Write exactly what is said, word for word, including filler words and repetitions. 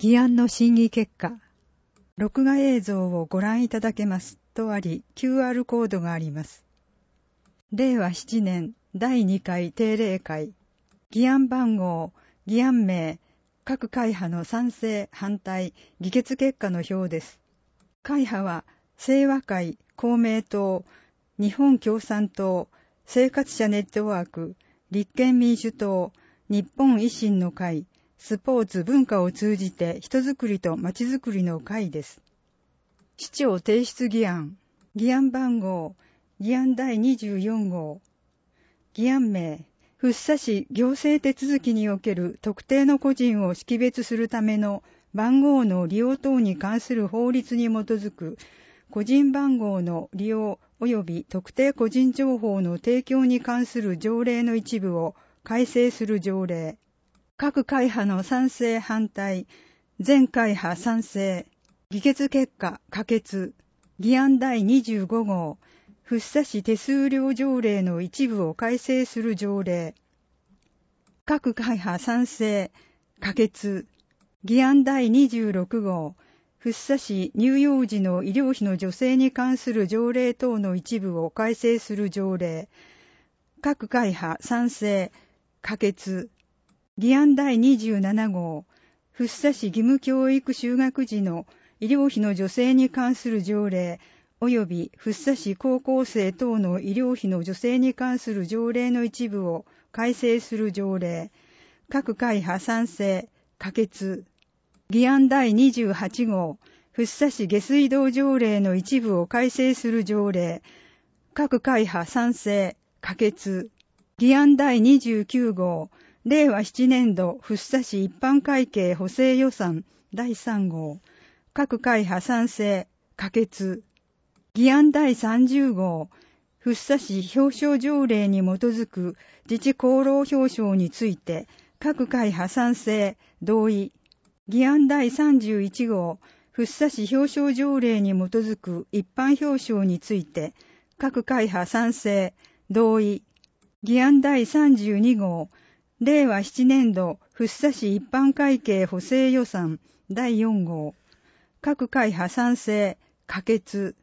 議案の審議結果、録画映像をご覧いただけますとあり、キューアール コードがあります。れいわななねんだいにかい定例会、議案番号、議案名、各会派の賛成、反対、議決結果の表です。会派は、清和会、公明党、日本共産党、生活者ネットワーク、立憲民主党、日本維新の会、スポーツ文化を通じて人づくりとまちづくりの会です。市長提出議案、議案番号、議案だいにじゅうよん号、議案名、福生市行政手続きにおける特定の個人を識別するための番号の利用等に関する法律に基づく個人番号の利用及び特定個人情報の提供に関する条例の一部を改正する条例。各会派の賛成反対、全会派賛成、議決結果可決、議案だいにじゅうご号、福生市手数料条例の一部を改正する条例。各会派賛成、可決、議案だいにじゅうろく号、福生市乳幼児の医療費の助成に関する条例等の一部を改正する条例。各会派賛成、可決、議案だいにじゅうなな号、福生市義務教育就学時の医療費の助成に関する条例、及び福生市高校生等の医療費の助成に関する条例の一部を改正する条例。各会派賛成、可決。議案だいにじゅうはち号、福生市下水道条例の一部を改正する条例。各会派賛成、可決。議案だいにじゅうきゅう号、れいわなな年度福生市一般会計補正予算だいさん号、各会派賛成、可決。議案だいさんじゅう号、福生市表彰条例に基づく自治功労表彰について、各会派賛成、同意。議案だいさんじゅういち号、福生市表彰条例に基づく一般表彰について、各会派賛成、同意。議案だいさんじゅうに号、れいわなな年度福生市一般会計補正予算だいよん号、各会派賛成、可決。